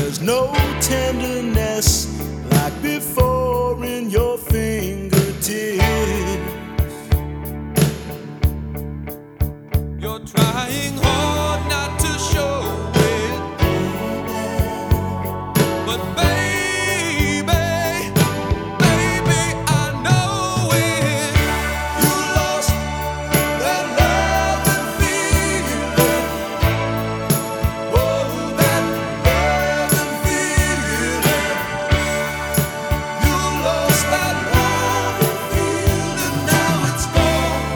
There's no tenderness like before in your fingertips. You're trying hard not to show it, but baby, I know it. You lost that love and feeling. Oh, that love and feeling. You lost that love and feeling. Now it's gone.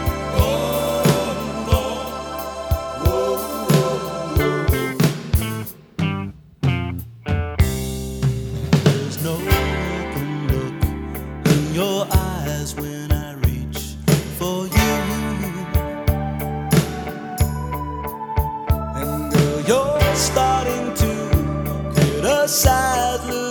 There's no open look in your eyes when I reach for you. And girl, you're starting to criticize.